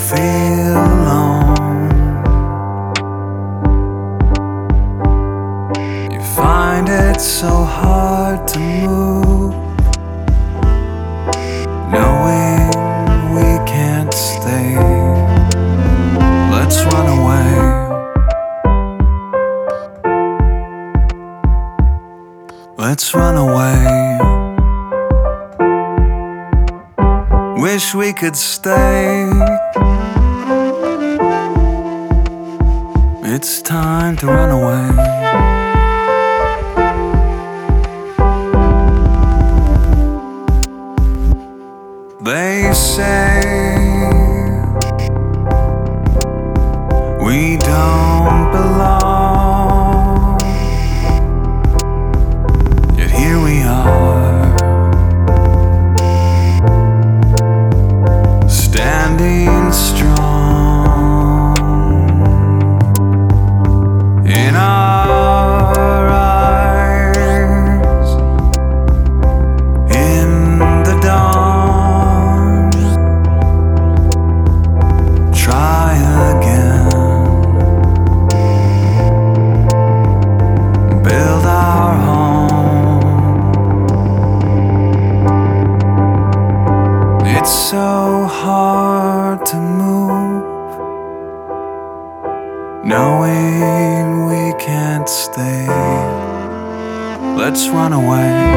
feel alone, you find it so hard to move, knowing we can't stay. Let's run away. Let's run away. Wish we could stay. It's time to run away. They say we don't belong, yet here we are, standing strong in our eyes, in the dawn. Try again, build our home. It's so hard to move, knowing we can't stay. Let's run away.